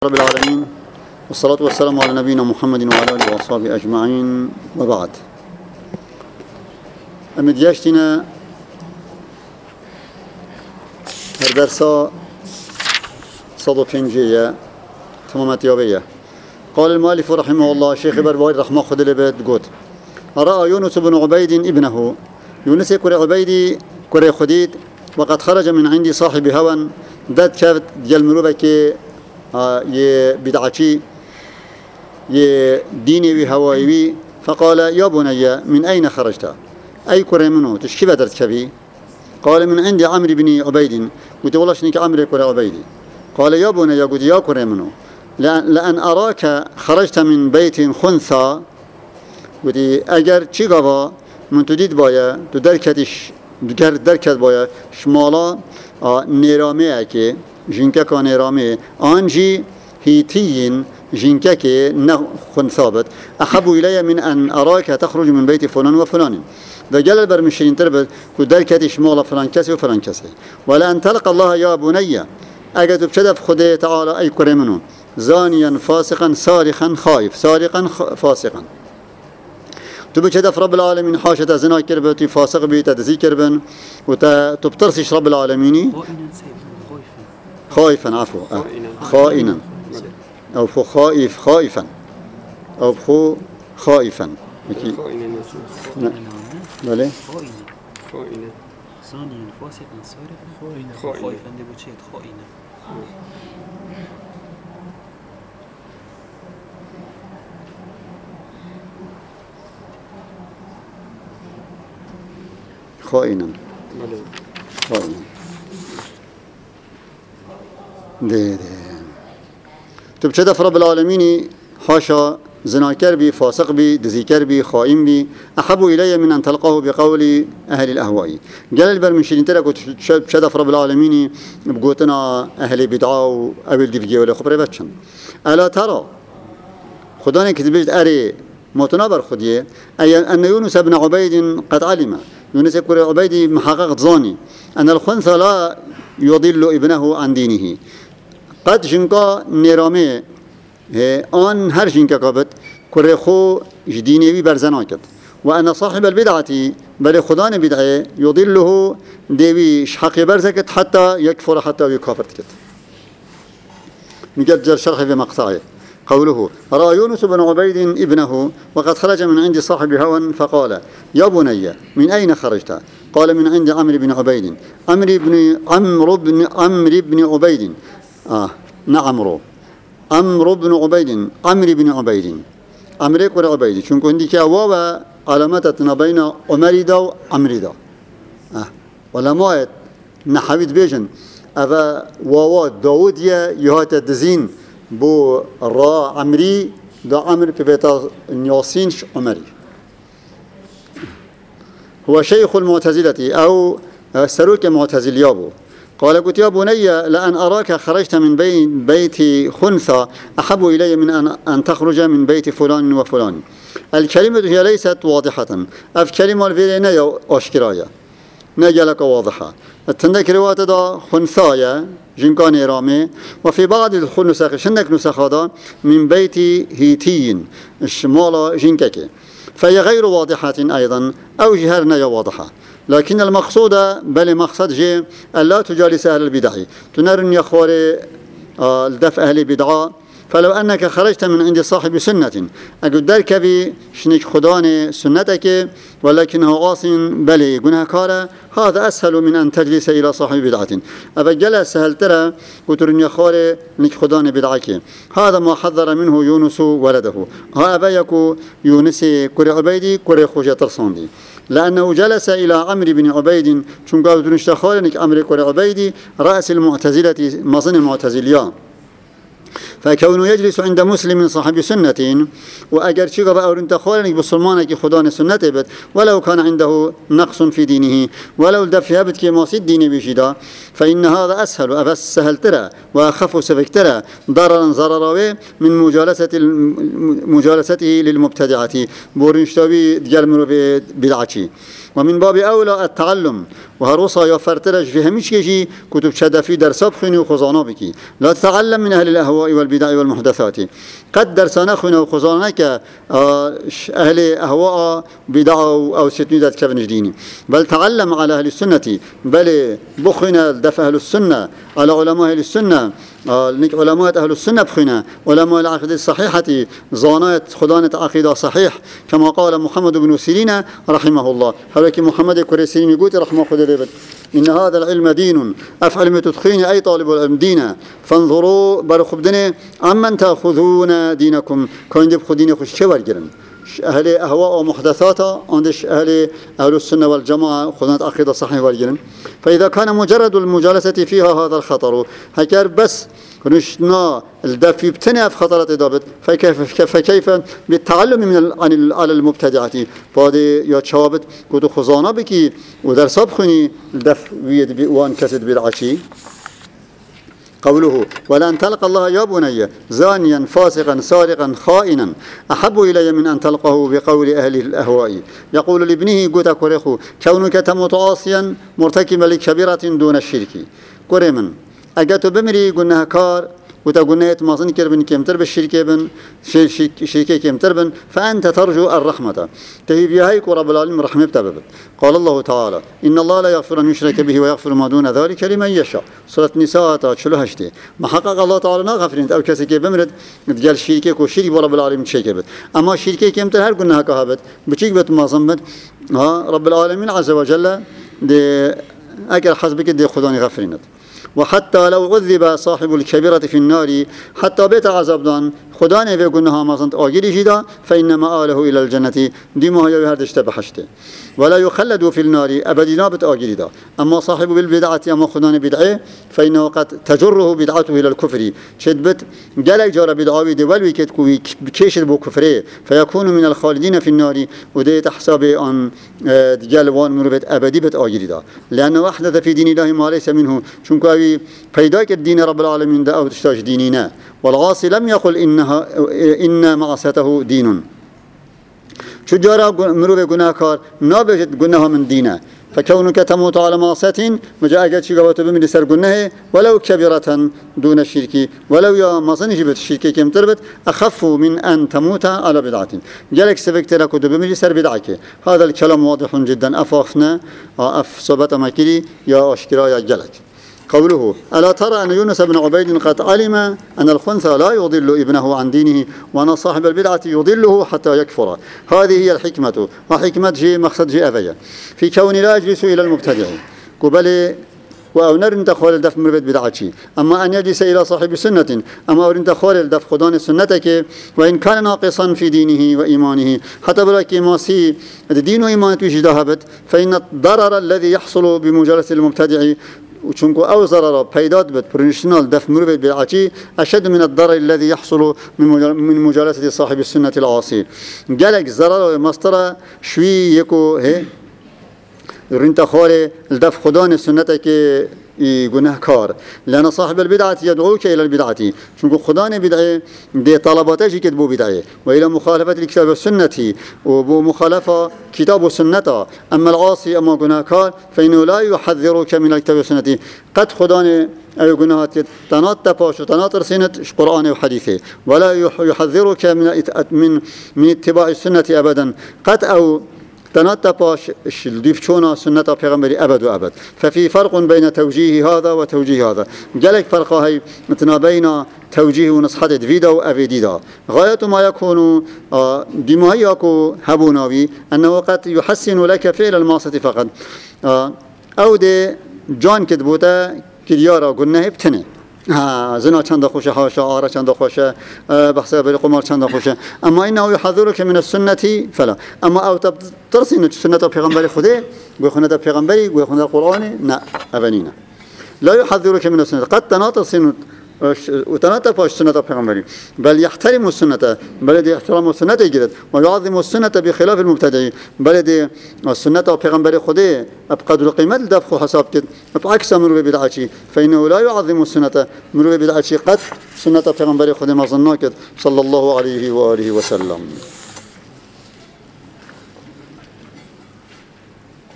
رب العالمين والصلاة والسلام على نبينا محمد وعلى آله وصحبه أجمعين وبعد. أمدياشتنا هردرسا صدو بينجية تمامات يوبية. قال المؤلف رحمه الله شيخ برباي رحمه خد لبيت قد رأى يونس بن عبيد ابنه يونس كري عبيدي كري خديد وقد خرج من عندي صاحب هوى داد كافت ديال مروبك يه بدعتي يه ديني وهوايوي فقال يا بني من أين خرجت أي كري منه تشكي بدرت كبي قال من عندي عمرو بن عبيد قلت والله شنيك عمرو كري عبيدي قال يا بني قلت يا كري منه لأن أراك خرجت من بيت خنثى قلت أجر چی گوا من تدید بایا تو درکت بایا شمالا نیرامه اکی جنکه که نیرامه آنجی هیتیین جنکه که نخون ثابت أحب إلي من أن أراك تخرج من بيت فلان وفلان وجلل برمشين تربت كدركة شمال فلان كسي وفلان كسي ولا أن تلقى الله يا بني أجد بشدف خده تعالى أي كرمنه زانيا فاسقا صارخا خائف سارقا فاسقا تو بشدف رب العالمين حاشة زنا كربتي فاسق بي تدزي كربن وتبترسش رب العالمين خائفا عفوا خائنا أو فو خائف خائفا أو فو خائفا بله خائنا ثانيا فاسقا سارقا خائفا دي بوشيت خائنا خائنا خائنا ده تبشدف رب العالمين حاشا زناكر بي فاسق بي دزيكر بي خائن بي أحب إلي من أن تلقاه بقول أهل الأهواء قال البرمشين ترى تبشدف رب العالمين بقوتنا أهل بدعاء وأبل دفجي ولا خبر بتشن ألا ترى خداني كتبت أري متنابر خديه أي أن يونس بن عبيد قد علم يونس بن عبيد محقق ظاني أن الخنثى لا يضل ابنه عن دينه قد جنكا نرامه آن هر جنكا قابت كره خو جديني بي برزناكت وأن صاحب البدعة بل خدان بدعه يضله ديوي شحق برزكت حتى يكفر حتى يكافرتكت نجد شرح في مقطعه قوله رأى يونس بن عبيد ابنه وقد خرج من عند صاحب هوى فقال يا بني من أين خرجت قال من عند عمرو بن عبيد عمرو بن عبيد عمرو بن عبيد عمرو بن عبيد عمرو بن عبيد چون عندي که واو علامتنا بين عمر دا و عمرو دا علماء نحوید بیشن اوا واو داود یهات دزین بو را عمري دا عمر في بيت نياسينش عمري هو شيخ المعتزلة أو سروك معتزليابو قال قلت يا بني لأن أراك خرجت من بيت خنثى أحب إلي من أن تخرج من بيت فلان وفلان الكلمة هي ليست واضحة أف كلمة الفيلينية أشكرايا نجلك واضحة التندك رواية دا خنثايا جنكان إرامي وفي بعض النسخ شنك نسخ هذا من بيت هيتين الشمال جنكك فهي غير واضحة أيضا أو جهرنا واضحة لكن المقصود بل مقصد جي ألا تجالس أهل البدع تنرن يخوري الدفع أهل البدعاء فلو أنك خرجت من عند صاحب سنة أقول درك بي شنك خدان سنتك ولكنه عاص بلي جنهكارا هذا أسهل من أن تجلس إلى صاحب بدعة أبا جلس هل ترى وترن يخاري نك خدان بدعك هذا ما حذر منه يونس ولده ها أبا يكو يونس كري عبيدي كري خوجة ترصاندي لأنه جلس إلى عمرو بن عبيد چون قالوا تنشتخاري نك عمرو كري عبيدي رأس المعتزلة مصن المعتزليان فكونه يجلس عند مسلم صاحب سنة وأجر شيء بقى أنت خالنك بسلمانك خدان سنة بد ولو كان عنده نقص في دينه ولو دفع بد كما صيد دينه بجدا فإن هذا أسهل أبس سهل ترى وأخف سفك ترى ضررا من مجالسته للمبتدعة بورنشتوي ديال مرو بدعتي ومن باب أولى التعلم وهروسا يفرترج في هميش كيجي كتب شدفي درسات خيني وخزانة بكي لا تتعلم من أهل الأهواء والبدع والمحدثات قد درسانا خيني وخزانة كأهل أهواء بدع أو ستنيدات كفن جديني بل تعلم على أهل السنة بل بخنا دفع أهل السنة على علماء أهل السنة علماء أهل السنة بخنا علماء العقيدة الصحيحة زانات خدانة عقيدة صحيح كما قال محمد بن سيرين رحمه الله هذا محمد كريسين يقول رحمه الله إن هذا العلم دين أفعل ما تدخين أي طالب العلم دينا فانظروا برخبدني أمن تأخذون دينكم كون يبخذ ديني خش شوارجرن أهل أهواء ومحدثات عندش أهل السنة والجماعة خدانة عقيدة صحيح والجرن فإذا كان مجرد المجالسة فيها هذا الخطر هكذا بس نشنا الدفي بتنع في خطرات ضابط فكيف بالتعلم من على المبتدعة بعد يا شابت كنت خزانة بكي ودرس بخني الدف ويد وان كسد بالعشي قوله ولن تلقى الله يا بني زانيا فاسقا سارقا خائنا أحب إلي من أن تلقه بقول أهل الأهواء يقول لابنه قوت كوريخو كونك تموت عاصيا مرتكبا لكبيرة دون الشرك كوريمن أجت بمري قلناها كار وتقولنيت ما صنكر بن كمتر بالشركة بن شركة كمتر بن فأنت ترجو الرحمة تهيب يهيك رب العالمين رحمة بتببت قال الله تعالى إن الله لا يغفر أن يشرك به ويغفر ما دون ذلك لمن يشاء سورة النساء تشلها شتي ما حقق الله تعالى غفرين أو كسي بمرد تقال شركة وشرك رب العالمين شيكبت أما شركة كمتر هل قلناها كهبت بتشيك بت ما صنبت رب العالمين عز وجل دي أكل حسبك دي خذاني غفرينت وحتى لو عذب صاحب الكبيرة في النار حتى بيت عذابدان خداني بيقولنها ما صنت آجري جدا فإنما آله إلى الجنة ديما هي هردشت بحشته ولا يخلد في النار أبدا نابت آجري دا أما صاحب بالبدعة أما خداني بدعه فإنه قد تجره بدعته إلى الكفر شدبت جلك جار بدعاوي دول ويكت بكيشت بو كفره فيكون من الخالدين في النار وديت حسابه أن جلوان مربت أبدي بت آجري دا لأنه أحدث في دين الله ما ليس منه شنكو فيداك الدين رب العالمين دا أو تشتاج ديننا والعاصي لم يقل إن معصيته دين شجارة مروه جناكار نابجت جناها من دينه فكونك تموت على معصية مجاء شيء بمن سر جناه ولو كبيرة دون الشرك ولو يا مصنع جبت الشرك كم تربت أخف من أن تموت على بدعة جالك سبكت لك بمن سر بدعك هذا الكلام واضح جدا أفافنا صبت مكري يا أشكرا يا جالك قوله ألا ترى أن يونس بن عبيد قد علم أن الخنثى لا يضل ابنه عن دينه وأن صاحب البدعة يضله حتى يكفر هذه هي الحكمة وحكمة جي مقصد جي أفيا في كون لا يجلس إلى المبتدع قبل وأو نرن تخوال الدف مربت بدعتي أما أن يجلس إلى صاحب سنة أما أورن تخوال الدف خدان سنتك وإن كان ناقصا في دينه وإيمانه حتى بلاك ماسي الدين وإيمان تجدهبت فإن الضرر الذي يحصل بمجالسة المبتدع وشنكو أو ضرر بيداد بتبرنشنال دف مربت بدعتي أشد من الضرر الذي يحصل من مجالسة صاحب السنة العاصي جالك ضرر مصدر شوي يكو هي رنت خالي الدف خدان سنتك جناه كار لأن صاحب البدعة يدعوك إلى البدعة شنكو خدان بدعة دي طلباتك كتبوا بدعة وإلى مخالفة الكتاب والسنة ومخالفة كتاب والسنة أما العاصي أما جناه كار فإنه لا يحذرك من الكتاب والسنة قد خدان أي جناهات تنات باش وتناطر سنة قرآن وحديثه ولا يحذرك من اتباع السنة أبدا قد أو تنات باش الديفشونا سنة پیغمبري أبد وأبد ففي فرق بين توجيه هذا وتوجيه هذا جلك فرق هاي مثلا بين توجيه ونصحة دفيدا وأفيديدا غاية ما يكون بما يكون هبوناوي أنه قد يحسن لك فعل المعصية فقط أو دي جان كتبوتا كديارا قلنا بتنه زنا چند خوشه حاشا آره چند خوشه بحث بری قمار چند خوشه اما اینه يحذرك من السنة فلا اما او ترسين السنة پیغمبر خوده گوخونه پیغمبری گوخونه القرآن نه ابنینا لا يحذرك من السنة قد تناطر وتناطر باش سنة پیغمبری بل يحترم السنة بل دي احترام السنة يجرد ويعظم السنة بخلاف المبتدع بل دي السنة پیغمبر خوده بقدر قيمة الدفع حساب كد بعكس مروي بدعتي فإنه لا يعظم السنة مروي بدعتي قد سنة پیغمبر خوده ما ظناكد صلى الله عليه وآله وسلم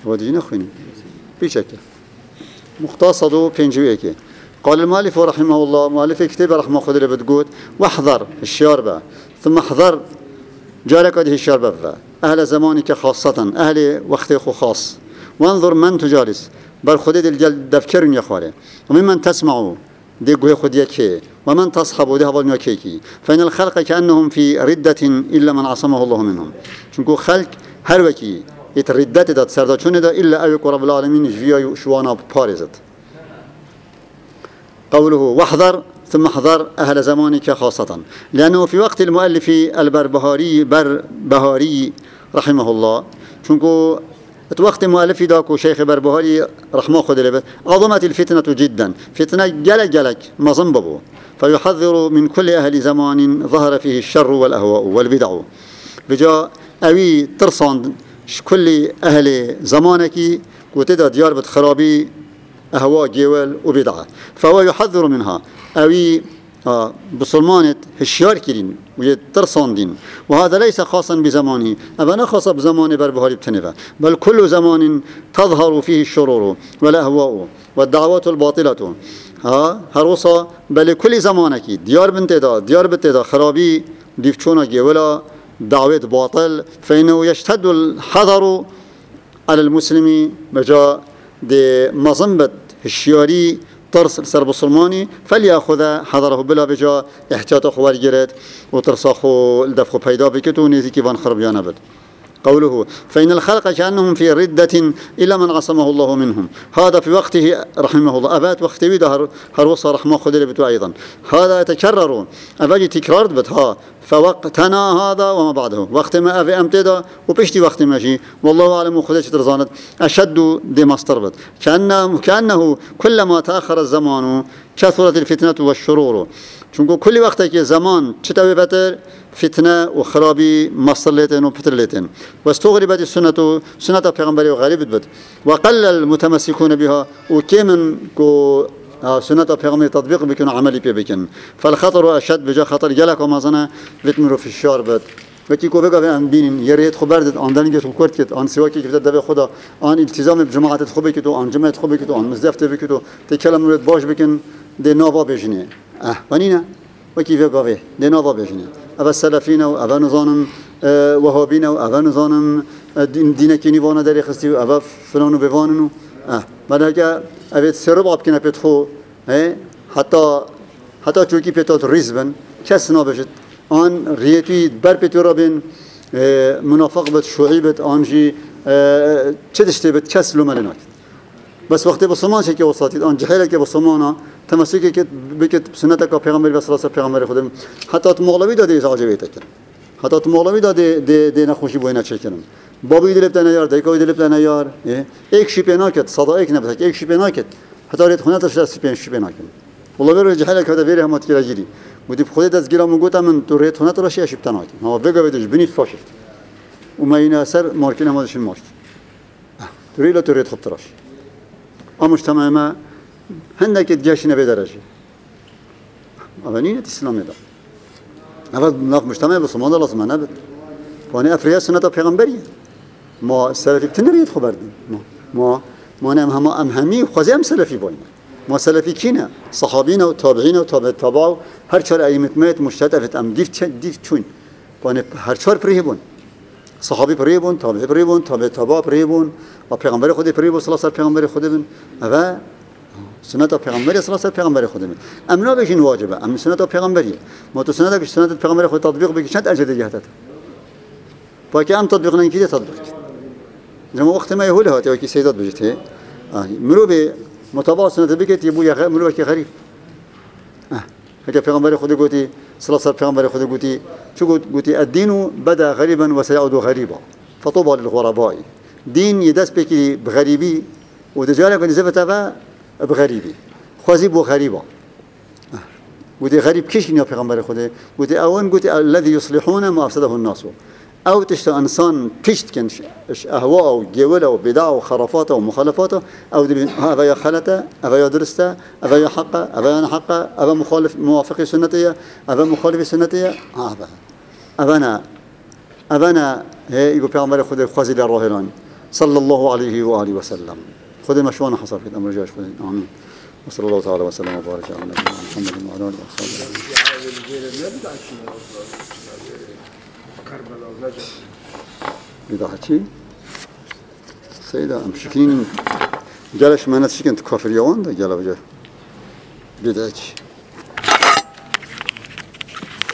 ودي نخويني بشكل مختصر بينجويكي. قال المؤلف رحمه الله مؤلف كتاب رحمه الله بتقول واحذر الشاربة ثم احذر جارك هذه الشاربة أهل زمانك خاصة أهل وقتك خاص وانظر من تجالس بل خديد الجل دفكرن يا خالي وممن تسمعوا دي قوي خد يكي ومن تصحبوا ده بل يكيكي فإن الخلق كأنهم في ردة إلا من عصمه الله منهم شنكو خلق هر وكي يتردت دات سرداشون دا إلا أيك رب العالمين جفيا شوانا بارزت. قوله واحذر ثم احذر أهل زمانك خاصة لأنه في وقت المؤلف البربهاري رحمه الله شنكو وقت مؤلف داكو شيخ بربهاري رحمه الله عظمت الفتنة جدا فتنة جلك مظنببو فيحذر من كل أهل زمان ظهر فيه الشر والأهواء والبدع بجاء أوي ترصان كل أهل زمانك وتدا ديار بتخرابي أهواء جوال وبدعة فهو يحذر منها أوي بسلمانة هشيار كرين ويترصان دين وهذا ليس خاصا بزمانه أبنا خاص بزمان بربهاري بتنفى بل كل زمان تظهر فيه الشرور والأهواء والدعوات الباطلة هروصا بل كل زمانك ديار بنتدا خرابي ديفشونا جولا دعوة باطل فإنه يشتد الحذر على المسلم بجاء دي مظنبة الشياري ترس سرب السلماني فليأخذ حذره بلا بجاء احتياط خوار جرد وترساخو الدفخ بيدا بكتو نيزيكي بان خربيانا بد. قوله فإن الخلق كأنهم في ردة إلا من عصمه الله منهم هذا في وقته رحمه الله أبات وقته ده هروصة رحمه خدر بتو أيضا هذا يتكرر أباجي تكرار بتها فوقتنا هذا وما بعده وقت ما أبي أمتدا وبشتي وقت ماشي والله أعلم وخدش ترزانت أشد دي مستربت كأنه كلما تأخر الزمان كثرت الفتنة والشرور چونكو كل وقت كي زمان چتاوي بتر فتنة وخرابي مصلتين وبترلتين واستغربت سنة پیغمبري وغريبت بد وقل المتمسكون بها وكمن كو سنة پیغمبري تطبيق بكن عملي بكن فالخطر أشد بجا خطر جلك ومازنا بتمرو في الشار بد وكي كو بقى ام بينين يريت خبرت انداني كي كورت كي ان سواكي كي دبي خدا ان التزام بجماعه تخبي كي ان جماعه تخبي كي ان مزدفت بكي تكلم رد باش بكن دي نوفا بجني ونينا وكيف قوي دي نوفا بجني ابا السلفين وابا نظام وهابين وابا نظام دين كي وانا دري خستي ابا فلان بوانو بعدك ابي سرب اب كنا بتخو حتى چوكي بتات ريزبن كاس نابجت آن ریتی بر پیتورا بین منافق بد شوعی بد آنجی چه دشته بد کس لومن نکرد بس وقتی بسمان چه که وساطید آن جهیل که بسمانا تمسکی که بکت سنت که پیغمبر و صلی پیغمبر خودم حتی تو مغلبی داده ازعاج بیت کن حتی تو مغلبی داده دی نخوشی بوی نچه کنن بابی دلب تنیار دیکوی دلب تنیار یک شیپی نکرد صدا یک نبود یک شیپی نکرد حتی ریت خونه تشت شیپی نکرد والله بر جهیل که ویره همات کی راجیری ودي بخودت از گیرم گفتم من تو ریت هنر راشی اشیب تناکی ما بگو بدش بنیت فاشید و ما این اثر مارکین همادش ماشت تو ریلا تو ریت خوب تراش آمجتمع ما هندک دیگه‌ش نبیدارجی اولینه اسلامی دا اول ناف مجتمع بسمان الله لازم نبود وانی افریاد سنت پیغمبریه ما سلفی بتنریت خبردیم ما نم همه خوازی هم سلفی بایم ما سلفی کینه صحابین و تابعین و تابع هر چهار ائمه مت مشترک ام دیف چون وانی هر چهار پریبون صحابی پریبون تابعی پریبون تابع پریبون و پیغمبر خودی پریبون صلی الله علیه و پیغمبر خودی بن و سنت پیغمبر صلی الله علیه و پیغمبر خودی بن امنا بهشین واجبه ام سنت پیغمبری ما تو سنت پیغمبر خود تطبیق بگی چند اجازه جهت با که ام تطبیق نکنی تطبیق زمان وقت ما یهوله هات یا کی سیدات بجته مرو به متابعه سنت بگید یبو یا مرو که غریب هكذا پیغمبر خدا گویی صلی الله علیه و پیغمبر خدا گویی چه گویی الدين بدا غريبا وسيعود غريبا فطوبى للغرباء دين يدس بكي بغريبي ودجاله كن زفتها بغريبي خوازي بو غريبا ودي غريب كيش يا پیغمبر خدا گویی اون گویی الذي يصلحون ما افسده الناس او تشت انسان كشت كن اهواء وجوله وبدع وخرافات ومخالفات او هذا يا خلته هذا يا درسته هذا يا حقه هذا يا حقه هذا مخالف موافق سنتيه هذا مخالف سنتيه هذا ابانا هي يقول پیغمبر خدا خوازي للراهلان صلى الله عليه وآله وسلم. خذ مشوان حصل في الأمر جاش خذ. آمين. وصلى الله تعالى وسلم وبارك على نبينا محمد وعلى آله وصحبه. بدعة شيء سيدا أمشكين جالش ما نتشكين تكافر يوان ده جالا بجا بدعة